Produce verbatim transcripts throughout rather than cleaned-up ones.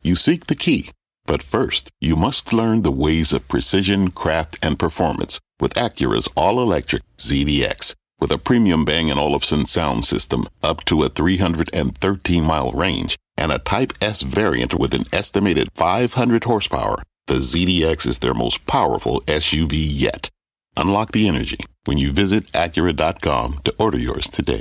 You seek the key, but first, you must learn the ways of precision, craft, and performance with Acura's all-electric Z D X. With a premium Bang and Olufsen sound system up to a three hundred thirteen mile range and a Type S variant with an estimated five hundred horsepower, the Z D X is their most powerful S U V yet. Unlock the energy when you visit Acura dot com to order yours today.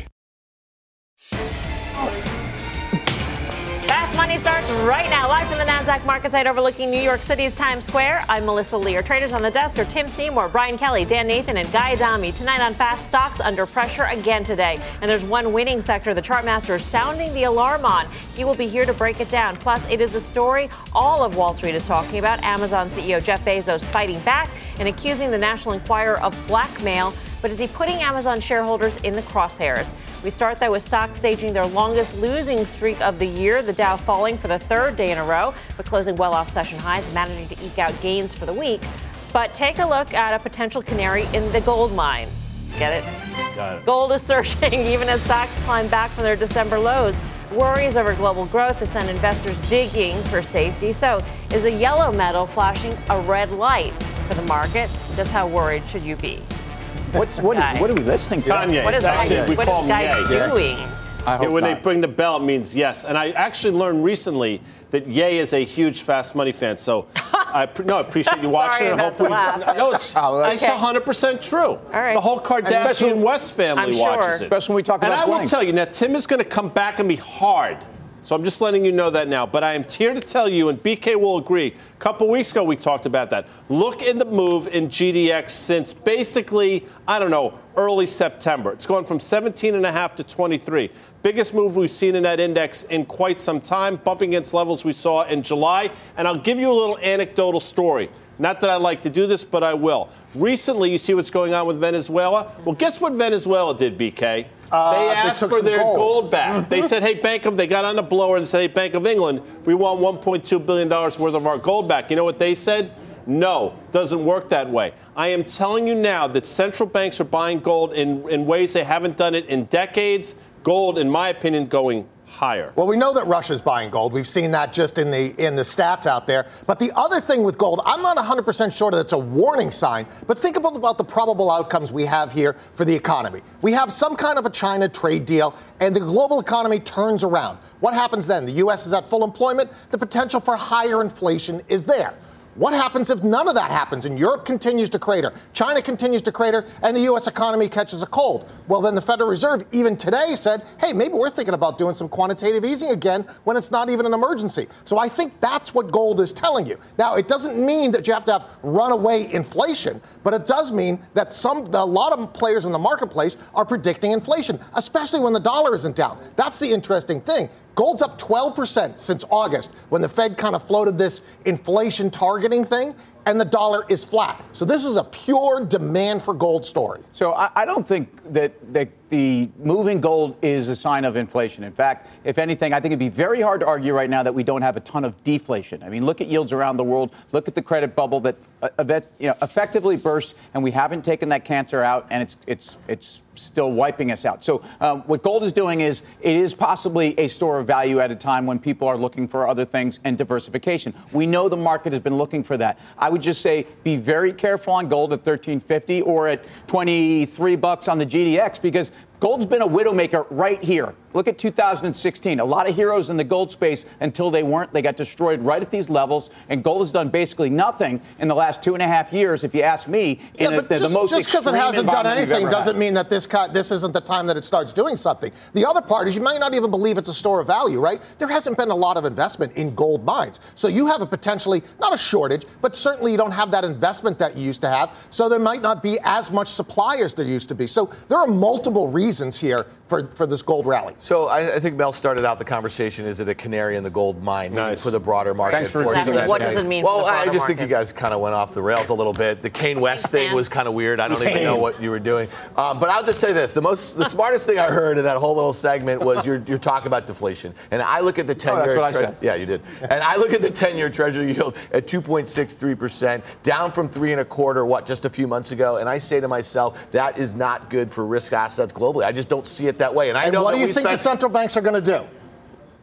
Fast Money starts right now, live from the NASDAQ market site overlooking New York City's Times Square. I'm Melissa Lee. Our traders on the desk are Tim Seymour, Brian Kelly, Dan Nathan, and Guy Adami. Tonight on Fast, stocks under pressure again today. And there's one winning sector the chartmaster is sounding the alarm on. He will be here to break it down. Plus, it is a story all of Wall Street is talking about. Amazon C E O Jeff Bezos fighting back and accusing the National Enquirer of blackmail. But is he putting Amazon shareholders in the crosshairs? We start, though, with stocks staging their longest losing streak of the year, the Dow falling for the third day in a row, but closing well off session highs, managing to eke out gains for the week. But take a look at a potential canary in the gold mine. Get it? Got it. Gold is surging even as stocks climb back from their December lows. Worries over global growth has sent investors digging for safety. So is a yellow metal flashing a red light for the market? Just how worried should you be? What, what, is, what are we listening to? Kanye. What is actually, Guy, we what call is Guy him Ye. doing? I hope when not. they bring the bell, it means yes. And I actually learned recently that Ye is a huge Fast Money fan. So I pre- no, I appreciate you watching. Sorry and about the laugh. No, it's, Oh, it's okay. one hundred percent true. All right. The whole Kardashian Especially- West family I'm sure. watches it. Especially when we talk and about I will bling. tell you, now, Tim is going to come back on me hard. So I'm just letting you know that now. But I am here to tell you, and B K will agree, a couple weeks ago we talked about that. Look in the move in G D X since basically, I don't know, early September. It's gone from seventeen and a half to twenty-three. Biggest move we've seen in that index in quite some time, bumping against levels we saw in July. And I'll give you a little anecdotal story. Not that I like to do this, but I will. Recently, you see what's going on with Venezuela? Well, guess what Venezuela did, B K? Uh, they they asked took for some their gold. gold, back. Mhm. They said, hey, Bank of, they got on the blower and said, hey, Bank of England, we want one point two billion dollars worth of our gold back. You know what they said? No, doesn't work that way. I am telling you now that central banks are buying gold in, in ways they haven't done it in decades. Gold, in my opinion, going higher. Well, we know that Russia's buying gold. We've seen that just in the in the stats out there. But the other thing with gold, I'm not one hundred percent sure that it's a warning sign, but think about, about the probable outcomes we have here for the economy. We have some kind of a China trade deal, and the global economy turns around. What happens then? The U S is at full employment. The potential for higher inflation is there. What happens if none of that happens and Europe continues to crater, China continues to crater, and the U S economy catches a cold? Well, then the Federal Reserve even today said, hey, maybe we're thinking about doing some quantitative easing again when it's not even an emergency. So I think that's what gold is telling you. Now, it doesn't mean that you have to have runaway inflation, but it does mean that some a lot of players in the marketplace are predicting inflation, especially when the dollar isn't down. That's the interesting thing. Gold's up twelve percent since August when the Fed kind of floated this inflation targeting thing, and the dollar is flat. So this is a pure demand for gold story. So I, I don't think that, that the move in gold is a sign of inflation. In fact, if anything, I think it'd be very hard to argue right now that we don't have a ton of deflation. I mean, look at yields around the world. Look at the credit bubble that, uh, that you know, effectively burst, and we haven't taken that cancer out, and it's it's it's still wiping us out. So um, what gold is doing is it is possibly a store of value at a time when people are looking for other things and diversification. We know the market has been looking for that. I would just say be very careful on gold at thirteen fifty or at twenty-three bucks on the G D X, because gold's been a widowmaker right here. Look at two thousand sixteen. A lot of heroes in the gold space until they weren't. They got destroyed right at these levels. And gold has done basically nothing in the last two and a half years, if you ask me, in yeah, the, but the, just, the most just because it extreme hasn't done environment we've anything ever doesn't had. mean that this cut, this isn't the time that it starts doing something. The other part is you might not even believe it's a store of value, right? There hasn't been a lot of investment in gold mines. So you have a potentially, not a shortage, but certainly you don't have that investment that you used to have. So there might not be as much supply as there used to be. So there are multiple reasons here for, for this gold rally. So I, I think Mel started out the conversation, is it a canary in the gold mine Nice. for the broader market? Thanks for For- Exactly. so What that's- does it mean Well, for the I broader just think you markets? guys kind of went off the rails a little bit. The Kane West thing man. was kind of weird. I don't Kane. even know what you were doing. Um, but I'll just say this. The most, the smartest thing I heard in that whole little segment was you're, you're talking about deflation. And I look at the ten-year... Oh, that's what I said. Yeah, you did. And I look at the ten-year Treasury yield at two point six three percent, down from three and a quarter, what, just a few months ago. And I say to myself, that is not good for risk assets globally. I just don't see it that way. And I And know what that do you we think spent, the central banks are going to do?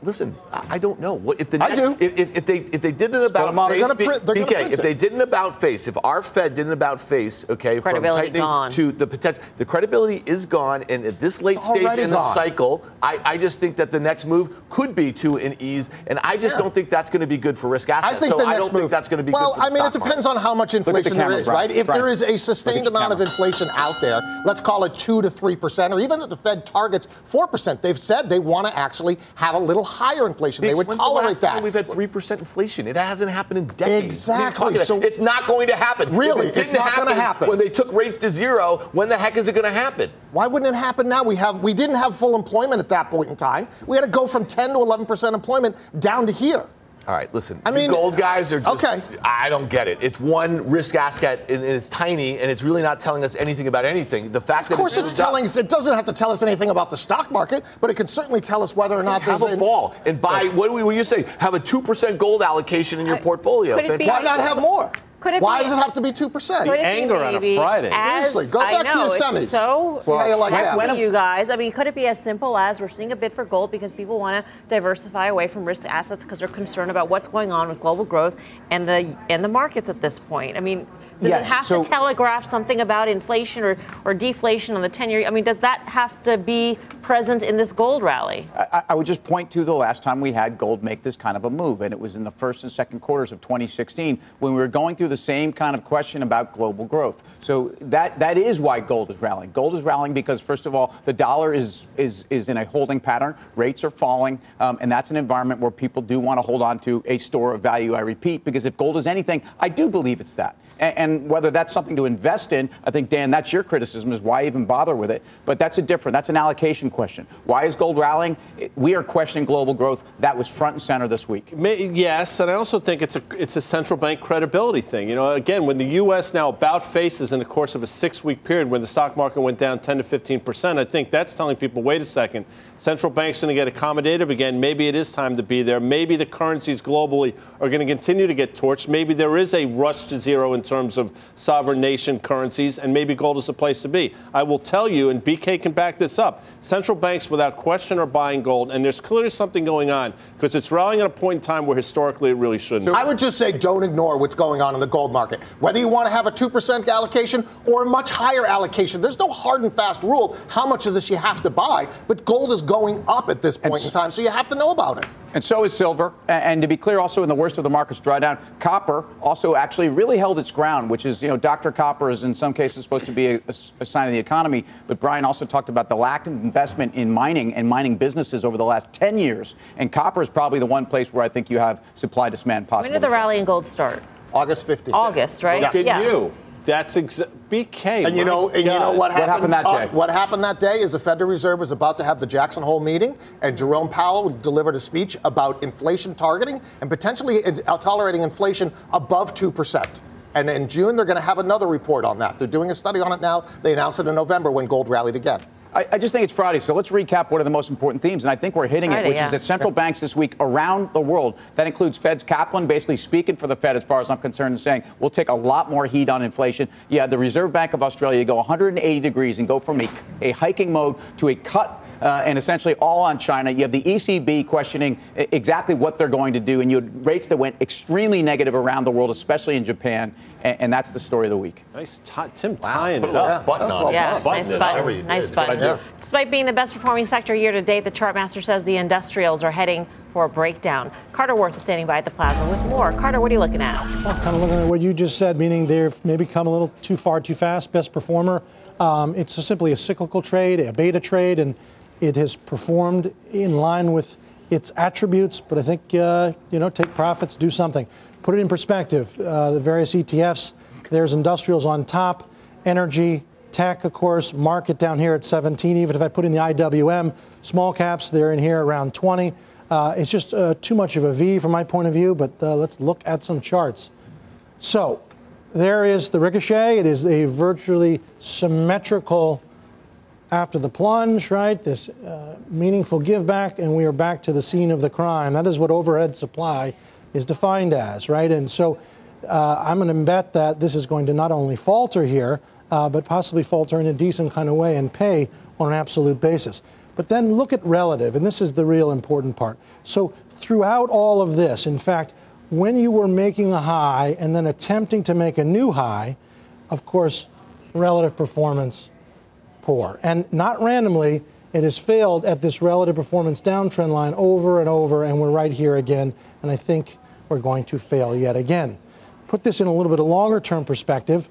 listen, I don't know. What if the I next, do. If, if, if they if they did an about They're face, gonna print- they're B gonna K, print if it. they did an about face, if our Fed did an about face, okay, from Credibility tightening gone. to the potential, the credibility is gone, and at this late It's stage already in the gone. cycle, I, I just think that the next move could be to an ease, and I just Yeah. don't think that's going to be good for risk assets. I think so the I next don't move, think that's going to be well, good for the I mean, it stock depends market. on how much at the inflation there camera, is, Brian. right? If Brian. there is a sustained Look at the amount of camera. inflation out there, let's call it two to three percent, or even that the Fed targets four percent, they've said they want to actually have a little higher inflation. They would When's the tolerate last time that. We've had three percent inflation. It hasn't happened in decades. Exactly. What are you talking about? So- it's not going to happen. Really, If it it's didn't not gonna happen. When they took rates to zero, when the heck is it going to happen? Why wouldn't it happen now? We have we didn't have full employment at that point in time. We had to go from ten to eleven percent employment down to here. All right, listen. I you mean- gold guys are just. Okay. I don't get it. It's one risk asset, and it's tiny, and it's really not telling us anything about anything. The fact that Of course, it's moved up- telling us. It doesn't have to tell us anything about the stock market, but it can certainly tell us whether or not have there's a ball and buy. What do we? When you say have a two percent gold allocation in your I- portfolio, could it be- Why fantastic. not have more? Could it Why be- does it have to be two percent? Could it be anger on a maybe Friday. as- Seriously, go I back to know, your it's semis. So See how you like that. messy, you guys. I mean, could it be as simple as we're seeing a bid for gold because people want to diversify away from risk assets because they're concerned about what's going on with global growth and the and the markets at this point? I mean, does Yes, it have so- to telegraph something about inflation or, or deflation on the ten-year? I mean, does that have to be present in this gold rally? I, I would just point to the last time we had gold make this kind of a move, and it was in the first and second quarters of twenty sixteen when we were going through the same kind of question about global growth. So that that is why gold is rallying. Gold is rallying because, first of all, the dollar is is is in a holding pattern. Rates are falling, um, and that's an environment where people do want to hold on to a store of value. I repeat, because if gold is anything, I do believe it's that. And, and whether that's something to invest in, I think, Dan, that's your criticism, is why even bother with it. But that's a different, that's an allocation question. Why is gold rallying? We are questioning global growth. That was front and center this week. May, yes, and I also think it's a it's a central bank credibility thing. You know, again, when the U S now about faces in the course of a six-week period when the stock market went down ten to fifteen percent, I think that's telling people, wait a second, central bank's going to get accommodative again. Maybe it is time to be there. Maybe the currencies globally are going to continue to get torched. Maybe there is a rush to zero in terms of sovereign nation currencies, and maybe gold is the place to be. I will tell you, and B K can back this up, central banks without question are buying gold, and there's clearly something going on because it's rallying at a point in time where historically it really shouldn't. I would just say don't ignore what's going on in the gold market. Whether you want to have a two percent allocation or a much higher allocation, there's no hard and fast rule how much of this you have to buy, but gold is going up at this point in time, so you have to know about it. And so is silver. And, and to be clear, also in the worst of the markets drawdown, copper also actually really held its ground, which is, you know, Doctor Copper is in some cases supposed to be a, a sign of the economy. But Brian also talked about the lack of investment in mining and mining businesses over the last ten years. And copper is probably the one place where I think you have supply to demand possible. When did the rally in gold start? August fifteenth. August, right? Look at Yeah. you. That's exa- B K. And you know, and you know what happened, happened that uh, day? what happened that day is the Federal Reserve was about to have the Jackson Hole meeting, and Jerome Powell delivered a speech about inflation targeting and potentially uh, tolerating inflation above two percent. And in June, they're going to have another report on that. They're doing a study on it now. They announced it in November when gold rallied again. I, I just think it's Friday, so let's recap what are the most important themes, and I think we're hitting Friday, it, which yeah. is that central banks this week around the world, that includes Fed's Kaplan basically speaking for the Fed as far as I'm concerned and saying we'll take a lot more heat on inflation. Yeah, the Reserve Bank of Australia go one hundred eighty degrees and go from a, a hiking mode to a cut uh, and essentially all on China. You have the E C B questioning exactly what they're going to do, and you had rates that went extremely negative around the world, especially in Japan, and, and that's the story of the week. Nice, t- Tim tying Put it a up. little button that's on well it. Yeah, done. nice it. button. Whatever you Nice did. button. Yeah. Despite being the best performing sector year to date, the Chartmaster says the industrials are heading for a breakdown. Carter Worth is standing by at the plaza with more. Carter, what are you looking at? Well, kind of looking at what you just said, meaning they've maybe come a little too far, too fast, best performer. Um, it's a simply a cyclical trade, a beta trade, and it has performed in line with its attributes. But I think, uh, you know, take profits, do something. Put it in perspective. Uh, the various E T Fs, there's industrials on top, energy, tech, of course, market down here at seventeen. Even if I put in the I W M, small caps, they're in here around twenty. Uh, it's just uh, too much of a V from my point of view, but uh, let's look at some charts. So there is the ricochet. It is a virtually symmetrical after the plunge, right? This uh, meaningful give back, and we are back to the scene of the crime. That is what overhead supply is defined as, right? And so uh, I'm going to bet that this is going to not only falter here, uh, but possibly falter in a decent kind of way and pay on an absolute basis. But then look at relative, and this is the real important part. So throughout all of this, in fact, when you were making a high and then attempting to make a new high, of course, relative performance poor. And not randomly, it has failed at this relative performance downtrend line over and over, and we're right here again, and I think we're going to fail yet again. Put this in a little bit of longer term perspective.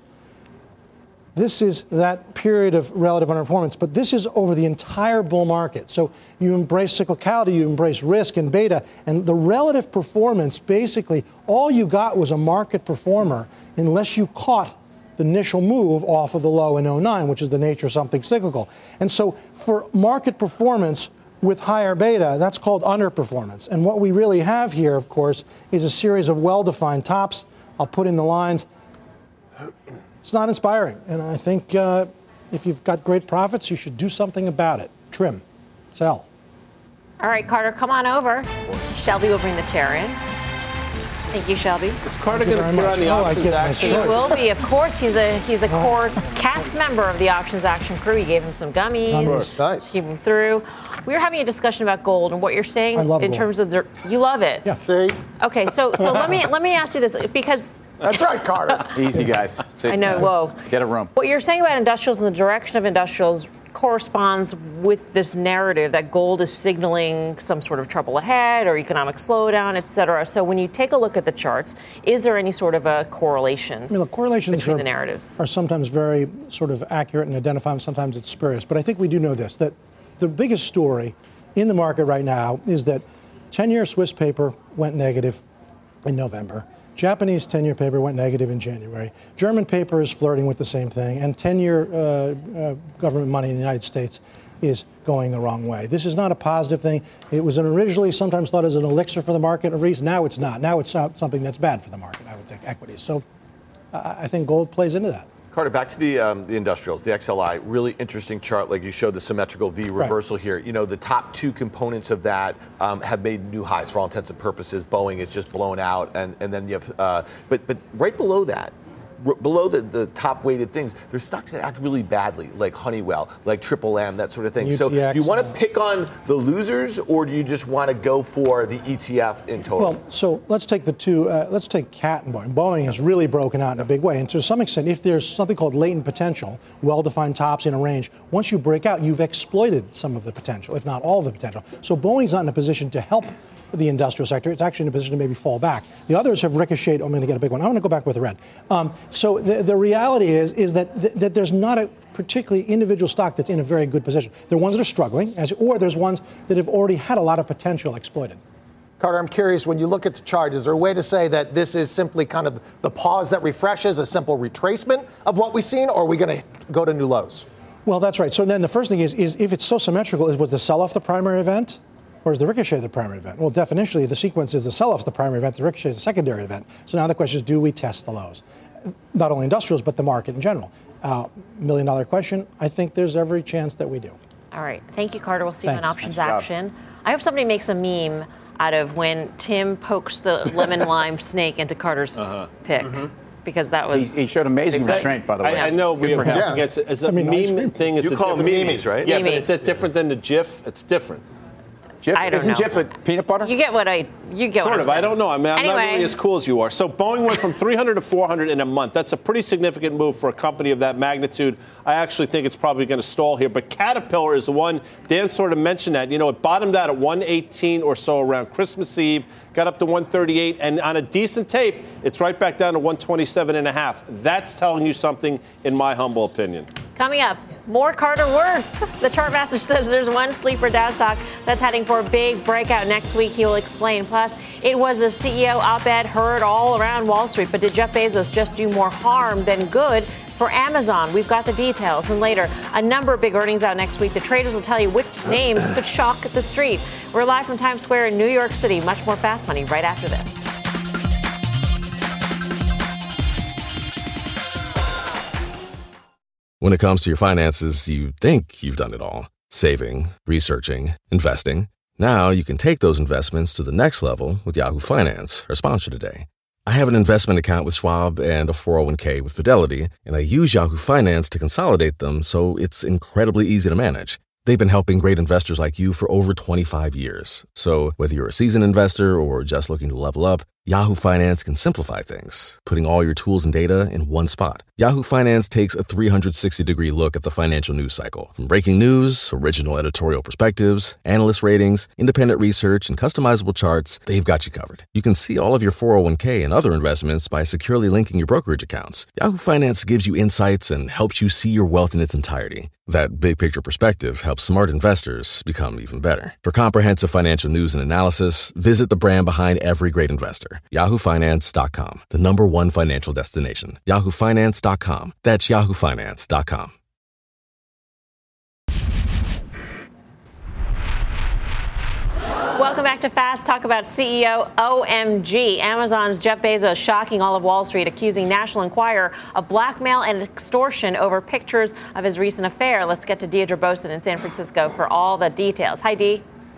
This is that period of relative underperformance, but this is over the entire bull market. So you embrace cyclicality, you embrace risk and beta, and the relative performance, basically, all you got was a market performer unless you caught the initial move off of the low in oh nine, which is the nature of something cyclical. And so for market performance with higher beta, that's called underperformance. And what we really have here, of course, is a series of well-defined tops. I'll put in the lines. It's not inspiring. And I think uh, if you've got great profits, you should do something about it. Trim. Sell. All right, Carter, come on over. Shelby will bring the chair in. Thank you, Shelby. Is Carter going to appear on the oh, options action? He will be, of course. He's a he's a core cast member of the options action crew. He gave him some gummies. Nice. Keep him through. We were having a discussion about gold and what you're saying I love in gold. terms of the. You love it. Yeah. See? Okay, so so let me let me ask you this because. That's right, Carter. Easy, guys. I know. Whoa. Get a room. What you're saying about industrials and the direction of industrials corresponds with this narrative that gold is signaling some sort of trouble ahead or economic slowdown, et cetera. So when you take a look at the charts, is there any sort of a correlation I mean, look, correlations between are, the narratives? are sometimes very sort of accurate and identifying. Sometimes it's spurious. But I think we do know this, that the biggest story in the market right now is that ten-year Swiss paper went negative in November. Japanese ten-year paper went negative in January. German paper is flirting with the same thing. And ten-year uh, uh, government money in the United States is going the wrong way. This is not a positive thing. It was originally sometimes thought as an elixir for the market of reason. Now it's not. Now it's something that's bad for the market, I would think, equities. So uh, I think gold plays into that. Carter, back to the um, the industrials, the X L I, really interesting chart. Like you showed the symmetrical V reversal right. here. You know, the top two components of that um, have made new highs for all intents and purposes. Boeing is just blown out, and, and then you have, uh, but but right below that, r- below the, the top weighted things, there's stocks that act really badly, like Honeywell, like Triple M, that sort of thing. U T X, so do you want to uh, pick on the losers, or do you just want to go for the E T F in total? Well, so let's take the two, uh, let's take Cat and Boeing. Boeing has really broken out in a big way. And to some extent, if there's something called latent potential, well-defined tops in a range, once you break out, you've exploited some of the potential, if not all of the potential. So Boeing's not in a position to help the industrial sector. It's actually in a position to maybe fall back. The others have ricocheted. I'm going to get a big one. I'm going to go back with the red. Um, so the, the reality is, is that, th- that there's not a particularly individual stock that's in a very good position. There are ones that are struggling, as, or there's ones that have already had a lot of potential exploited. Carter, I'm curious, when you look at the chart, is there a way to say that this is simply kind of the pause that refreshes, a simple retracement of what we've seen, or are we going to go to new lows? Well, that's right. So then the first thing is, is if it's so symmetrical, is was the sell-off the primary event? Or is the ricochet the primary event? Well, definitionally, the sequence is the sell-off is the primary event, the ricochet is the secondary event. So now the question is, do we test the lows? Not only industrials, but the market in general. Uh, million dollar question, I think there's every chance that we do. All right. Thank you, Carter. We'll see Thanks. you in options Nice job. action. I hope somebody makes a meme out of when Tim pokes the lemon lime snake into Carter's uh-huh. pick. Mm-hmm. Because that was... He, he showed amazing Exactly. restraint, by the way. I, I know we have him. yeah. against it. It's a I mean, ice meme cream. thing. It's You a call them different- memes, right? Yeah, Meme. but is it different than the GIF? It's different. Jif, I don't isn't know. Jif a peanut butter? You get what I... You get Sort what of. I'm I don't know. I mean, I'm anyway. not really as cool as you are. So Boeing went from three hundred to four hundred in a month. That's a pretty significant move for a company of that magnitude. I actually think it's probably going to stall here. But Caterpillar is the one, Dan sort of mentioned that. You know, it bottomed out at one eighteen or so around Christmas Eve, got up to one thirty-eight, and on a decent tape, it's right back down to one twenty-seven and a half. That's telling you something, in my humble opinion. Coming up, more Carter Worth. The chart master says there's one sleeper Dow stock that's heading for a big breakout next week. He will explain. Plus, it was a C E O op-ed heard all around Wall Street. But did Jeff Bezos just do more harm than good for Amazon? We've got the details. And later, a number of big earnings out next week. The traders will tell you which names could shock the street. We're live from Times Square in New York City. Much more Fast Money right after this. When it comes to your finances, you think you've done it all. Saving, researching, investing. Now you can take those investments to the next level with Yahoo Finance, our sponsor today. I have an investment account with Schwab and a four oh one k with Fidelity, and I use Yahoo Finance to consolidate them so it's incredibly easy to manage. They've been helping great investors like you for over twenty-five years. So whether you're a seasoned investor or just looking to level up, Yahoo Finance can simplify things, putting all your tools and data in one spot. Yahoo Finance takes a three sixty degree look at the financial news cycle. From breaking news, original editorial perspectives, analyst ratings, independent research, and customizable charts, they've got you covered. You can see all of your four oh one k and other investments by securely linking your brokerage accounts. Yahoo Finance gives you insights and helps you see your wealth in its entirety. That big picture perspective helps smart investors become even better. For comprehensive financial news and analysis, visit the brand behind every great investor. yahoo finance dot com, the number one financial destination. yahoo finance dot com. That's yahoo finance dot com. Welcome back to Fast. Talk about C E O O M G. Amazon's Jeff Bezos shocking all of Wall Street, accusing National Enquirer of blackmail and extortion over pictures of his recent affair. Let's get to Deirdre Bosin in San Francisco for all the details. Hi, Dee.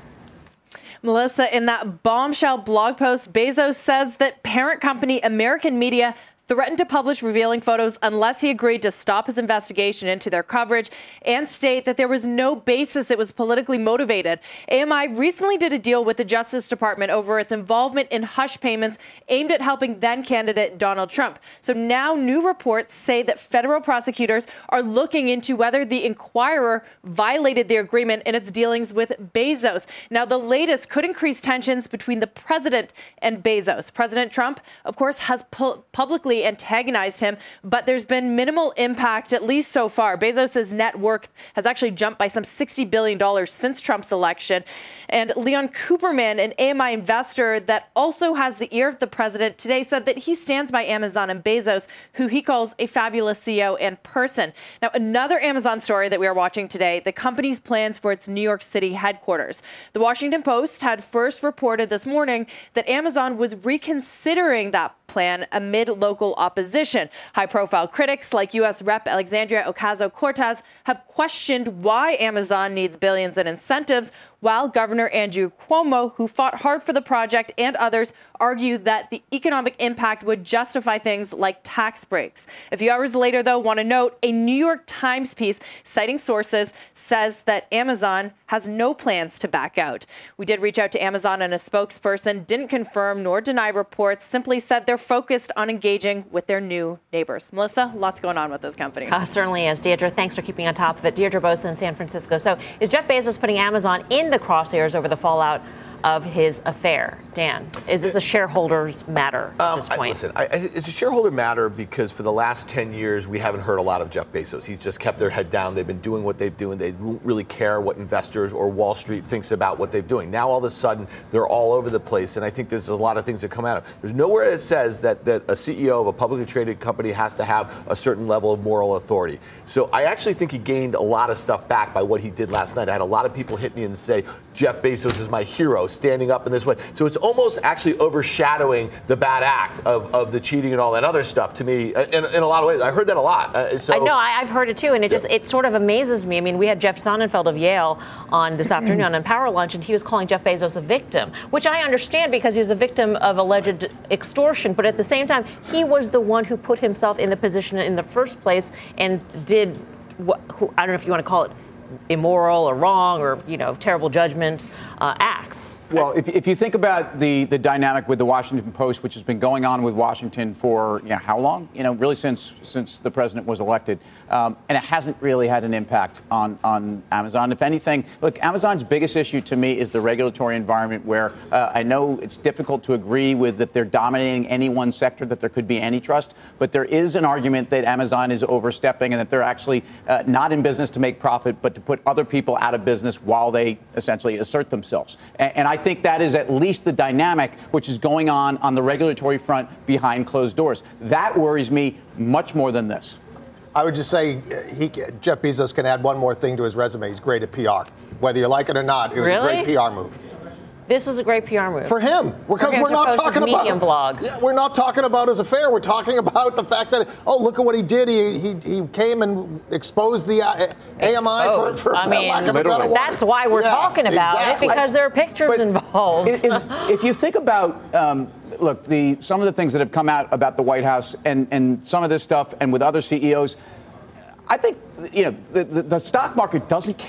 Melissa, in that bombshell blog post, Bezos says that parent company American Media threatened to publish revealing photos unless he agreed to stop his investigation into their coverage and state that there was no basis it was politically motivated. A M I recently did a deal with the Justice Department over its involvement in hush payments aimed at helping then-candidate Donald Trump. So now new reports say that federal prosecutors are looking into whether the Enquirer violated the agreement in its dealings with Bezos. Now, the latest could increase tensions between the president and Bezos. President Trump, of course, has pu- publicly antagonized him, but there's been minimal impact, at least so far. Bezos' net worth has actually jumped by some sixty billion dollars since Trump's election. And Leon Cooperman, an A M I investor that also has the ear of the president, today said that he stands by Amazon and Bezos, who he calls a fabulous C E O and person. Now, another Amazon story that we are watching today, the company's plans for its New York City headquarters. The Washington Post had first reported this morning that Amazon was reconsidering that plan amid local opposition. High-profile critics like U S Representative Alexandria Ocasio-Cortez have questioned why Amazon needs billions in incentives, while Governor Andrew Cuomo, who fought hard for the project, and others argue that the economic impact would justify things like tax breaks. A few hours later, though, want to note a New York Times piece citing sources says that Amazon has no plans to back out. We did reach out to Amazon, and a spokesperson didn't confirm nor deny reports, simply said they're focused on engaging with their new neighbors. Melissa, lots going on with this company. Uh, certainly is. Deirdre, thanks for keeping on top of it. Deirdre Bosa in San Francisco. So is Jeff Bezos putting Amazon in the crosshairs over the fallout of his affair? Dan, is this a shareholders matter at um, this point? I, listen, I, it's a shareholder matter because for the last ten years, we haven't heard a lot of Jeff Bezos. He's just kept their head down. They've been doing what they've doing. They don't really care what investors or Wall Street thinks about what they're doing. Now, all of a sudden, they're all over the place, and I think there's a lot of things that come out of it. There's nowhere that says that, that a C E O of a publicly traded company has to have a certain level of moral authority. So I actually think he gained a lot of stuff back by what he did last night. I had a lot of people hit me and say, Jeff Bezos is my hero, standing up in this way. So it's almost actually overshadowing the bad act of, of the cheating and all that other stuff to me in, in a lot of ways. I heard that a lot. Uh, so, I know, I, I've heard it too, and it just, it sort of amazes me. I mean, we had Jeff Sonnenfeld of Yale on this afternoon on Power Lunch, and he was calling Jeff Bezos a victim, which I understand because he was a victim of alleged extortion, but at the same time, he was the one who put himself in the position in the first place and did, what, who, I don't know if you want to call it immoral or wrong or, you know, terrible judgment uh, acts. Well, if, if you think about the, the dynamic with the Washington Post, which has been going on with Washington for, you know, how long? You know, really since since the president was elected. Um, and it hasn't really had an impact on, on Amazon. If anything, look, Amazon's biggest issue to me is the regulatory environment where uh, I know it's difficult to agree with that they're dominating any one sector, that there could be antitrust. But there is an argument that Amazon is overstepping and that they're actually uh, not in business to make profit, but to put other people out of business while they essentially assert themselves. And, and I I think that is at least the dynamic which is going on on the regulatory front behind closed doors. That worries me much more than this. I would just say he, Jeff Bezos can add one more thing to his resume. He's great at P R. Whether you like it or not, it was really? a great P R move. This was a great P R move. For him. Because we're, we're not talking about Medium blog. Yeah, we're not talking about his affair. We're talking about the fact that, oh, look at what he did. He he, he came and exposed the uh, A M I for, for I mean, lack of a better word. That's why we're yeah, talking about exactly. it, because there are pictures but involved. Is, is, if you think about, um, look, the some of the things that have come out about the White House and, and some of this stuff and with other C E Os, I think, you know, the, the, the stock market doesn't care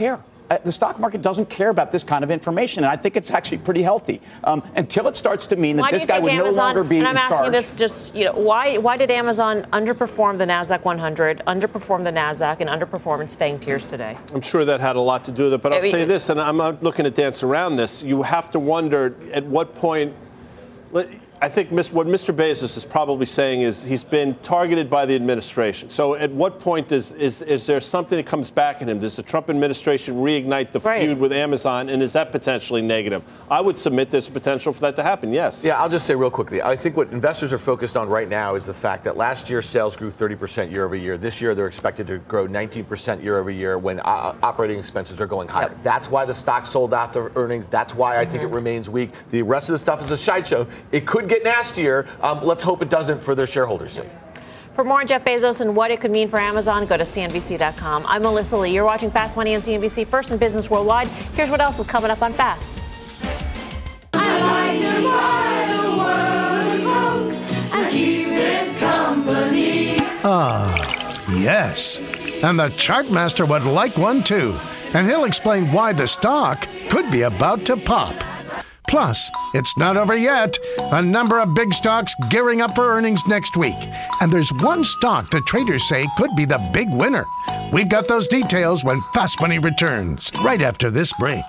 uh, the stock market doesn't care about this kind of information, and I think it's actually pretty healthy um, until it starts to mean that why this guy would Amazon, no longer be and I'm in asking charge. this just, you know, why why did Amazon underperform the NASDAQ one hundred, underperform the NASDAQ, and underperform its FANG peers today? I'm sure that had a lot to do with it, but I'll I mean, say this, and I'm not looking to dance around this. You have to wonder at what point. I think what Mister Bezos is probably saying is he's been targeted by the administration. So at what point does, is, is there something that comes back at him? Does the Trump administration reignite the right. feud with Amazon, and is that potentially negative? I would submit there's potential for that to happen, yes. Yeah, I'll just say real quickly, I think what investors are focused on right now is the fact that last year sales grew thirty percent year over year. This year they're expected to grow nineteen percent year over year when uh, operating expenses are going higher. Yep. That's why the stock sold out the earnings. That's why mm-hmm. I think it remains weak. The rest of the stuff is a sideshow. It could get nastier. Um, let's hope it doesn't for their shareholders' sake. For more on Jeff Bezos and what it could mean for Amazon, go to C N B C dot com. I'm Melissa Lee. You're watching Fast Money on C N B C, first in business worldwide. Here's what else is coming up on Fast. I like to ride the world of and keep it company. Ah, yes. And the Chartmaster would like one too. And he'll explain why the stock could be about to pop. Plus, it's not over yet. A number of big stocks gearing up for earnings next week. And there's one stock the traders say could be the big winner. We've got those details when Fast Money returns, right after this break.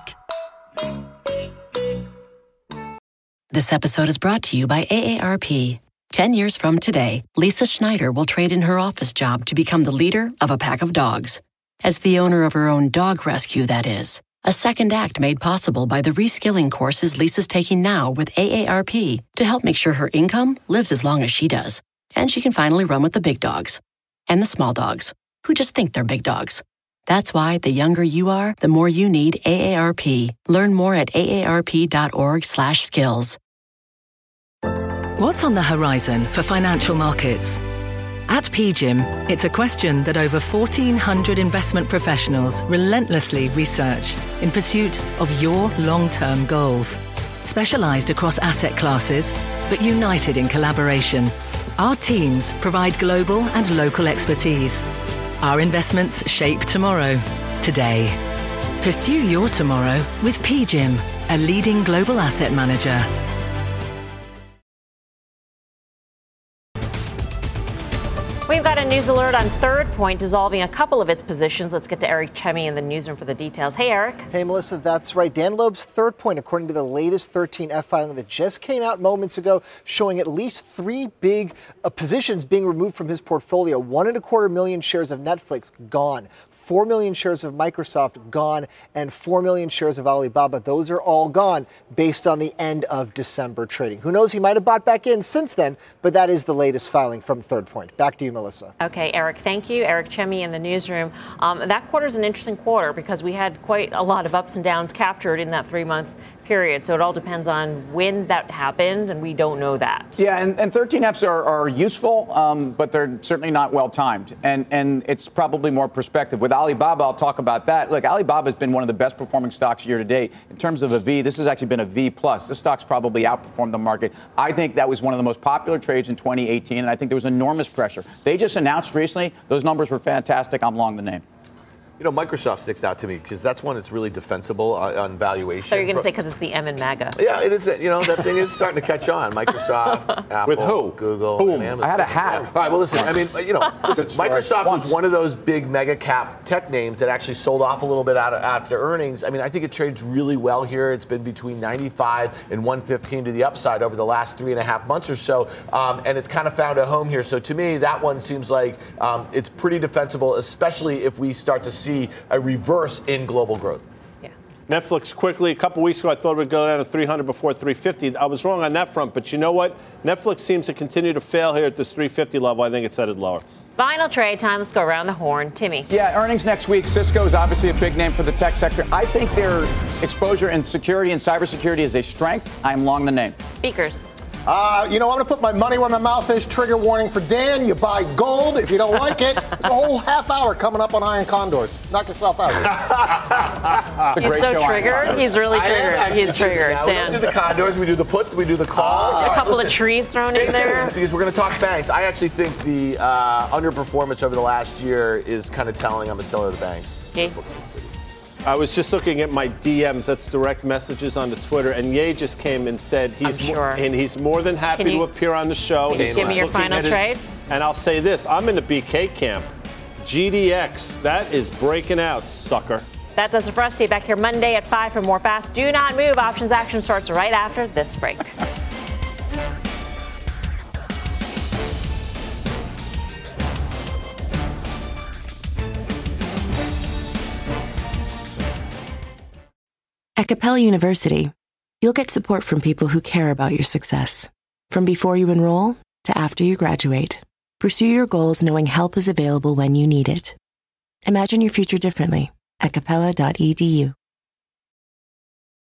This episode is brought to you by A A R P. Ten years from today, Lisa Schneider will trade in her office job to become the leader of a pack of dogs. As the owner of her own dog rescue, that is. A second act made possible by the reskilling courses Lisa's taking now with A A R P to help make sure her income lives as long as she does. And she can finally run with the big dogs. And the small dogs, who just think they're big dogs. That's why the younger you are, the more you need A A R P. Learn more at aarp.org slash skills. What's on the horizon for financial markets? At P G I M, it's a question that over fourteen hundred investment professionals relentlessly research in pursuit of your long-term goals. Specialized across asset classes, but united in collaboration, our teams provide global and local expertise. Our investments shape tomorrow, today. Pursue your tomorrow with P G I M, a leading global asset manager. We've got a news alert on Third Point dissolving a couple of its positions. Let's get to Eric Chemi in the newsroom for the details. Hey, Eric. Hey, Melissa, that's right. Dan Loeb's Third Point, according to the latest thirteen F filing that just came out moments ago, showing at least three big uh, positions being removed from his portfolio. One and a quarter million shares of Netflix gone. Four million shares of Microsoft gone, and four million shares of Alibaba. Those are all gone based on the end of December trading. Who knows? He might have bought back in since then, but that is the latest filing from Third Point. Back to you, Melissa. Okay, Eric, thank you. Eric Chemi in the newsroom. Um, that quarter is an interesting quarter because we had quite a lot of ups and downs captured in that three-month period. So it all depends on when that happened, and we don't know that. Yeah, and, and thirteen Fs are, are useful, um, but they're certainly not well-timed. And, and it's probably more perspective. With Alibaba, I'll talk about that. Look, Alibaba has been one of the best-performing stocks year to date. In terms of a V, this has actually been a V+. plus. This stock's probably outperformed the market. I think that was one of the most popular trades in twenty eighteen, and I think there was enormous pressure. They just announced recently, those numbers were fantastic. I'm long the name. You know, Microsoft sticks out to me because that's one that's really defensible on, on valuation. So you're going to say because it's the M in MAGA. Yeah, it is. You know, that thing is starting to catch on. Microsoft, Apple, with who? Google, who? and Amazon. I had a hat. All right, well, listen, I mean, you know, listen, Microsoft was one of those big mega cap tech names that actually sold off a little bit out of, after earnings. I mean, I think it trades really well here. It's been between ninety-five and one fifteen to the upside over the last three and a half months or so, um, and it's kind of found a home here. So to me, that one seems like um, it's pretty defensible, especially if we start to see a reverse in global growth. Yeah. Netflix quickly, a couple weeks ago, I thought it would go down to three hundred before three fifty. I was wrong on that front, but you know what? Netflix seems to continue to fail here at this three fifty level. I think it's headed lower. Final trade time. Let's go around the horn. Timmy. Yeah, earnings next week. Cisco is obviously a big name for the tech sector. I think their exposure in security and cybersecurity is a strength. I'm long the name. Speakers. Uh, you know, I'm going to put my money where my mouth is. Trigger warning for Dan. You buy gold. If you don't like it, it's a whole half hour coming up on Iron Condors. Knock yourself out. He's so triggered. He's really triggered. He's triggered. Dan. We do the condors, we do the puts, we do the calls. Uh, a couple listen, of trees thrown in there. Because we're going to talk banks. I actually think the uh, underperformance over the last year is kind of telling. I'm a seller of the banks. Okay. I was just looking at my D Ms, that's direct messages on the Twitter, and Ye just came and said he's I'm sure. more, and he's more than happy Can you- to appear on the show. Can you He's give me your looking final at his- trade? And I'll say this, I'm in the B K camp. G D X, that is breaking out, sucker. That does it for us. See you back here Monday at five for more Fast. Do not move. Options action starts right after this break. At Capella University, you'll get support from people who care about your success. From before you enroll to after you graduate, pursue your goals knowing help is available when you need it. Imagine your future differently at capella dot e d u.